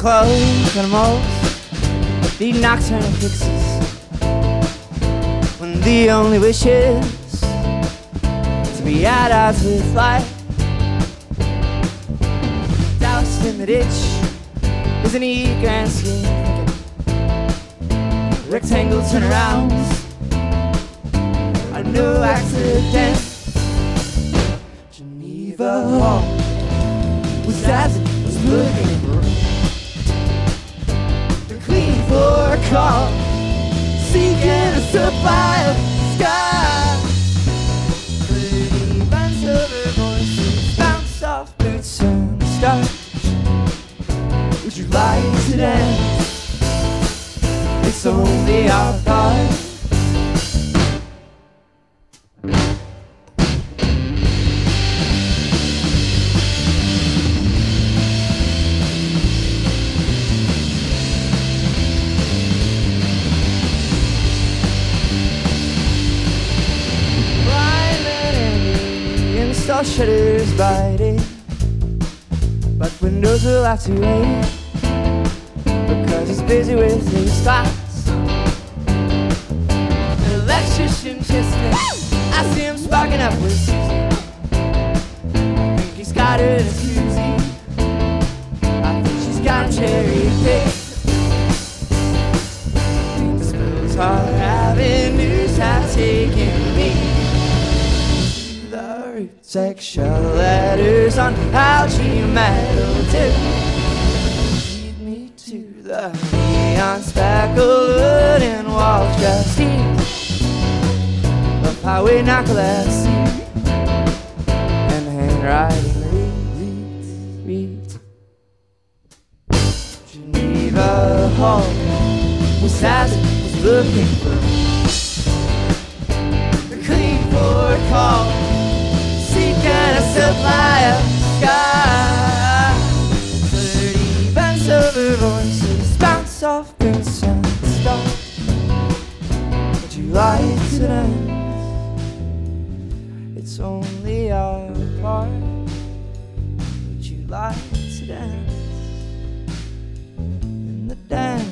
clothes and most the nocturnal fixes, when the only wish is to be at odds with life. Doused in the ditch is an grand scheme, rectangle turnarounds are no accident. Geneva Hall was as it was looking for the clean for a call, seeking a supply of sky. Pretty bands of her voices bounce off boots and starch. Would you like to dance? It's only our part. Install shutters by day, but windows will have to wait because he's busy with his class. The electrician just I see him sparking up with Susie. I think he's got her in a koozie. I think she's got a cherry pick. The Spills are avenues have taken me. Sexual letters on algae metal tip lead me to the neon speckled wooden walls, just east of Highway Narcolepsy, and handwriting reads Geneva Hall was as it was looking for the clean for a call, seeking a supply of sky. 30 bands of her voices bounce off boots and stars. Would you like to dance? It's only our part. Would you like to dance in the dance?